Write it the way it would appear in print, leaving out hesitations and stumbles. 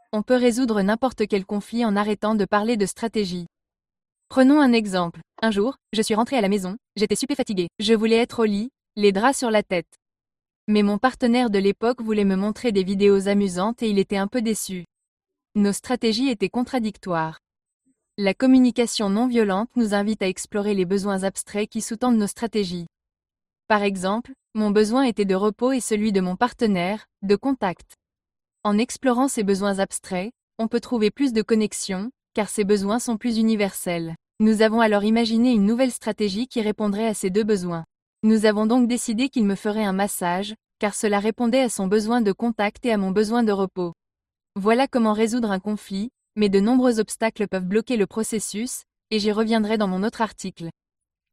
On peut résoudre n'importe quel conflit en arrêtant de parler de stratégie. Prenons un exemple. Un jour, je suis rentrée à la maison, j'étais super fatiguée. Je voulais être au lit, les draps sur la tête. Mais mon partenaire de l'époque voulait me montrer des vidéos amusantes et il était un peu déçu. Nos stratégies étaient contradictoires. La communication non violente nous invite à explorer les besoins abstraits qui sous-tendent nos stratégies. Par exemple, mon besoin était de repos et celui de mon partenaire, de contact. En explorant ces besoins abstraits, on peut trouver plus de connexion, car ces besoins sont plus universels. Nous avons alors imaginé une nouvelle stratégie qui répondrait à ces deux besoins. Nous avons donc décidé qu'il me ferait un massage, car cela répondait à son besoin de contact et à mon besoin de repos. Voilà comment résoudre un conflit, mais de nombreux obstacles peuvent bloquer le processus, et j'y reviendrai dans mon autre article.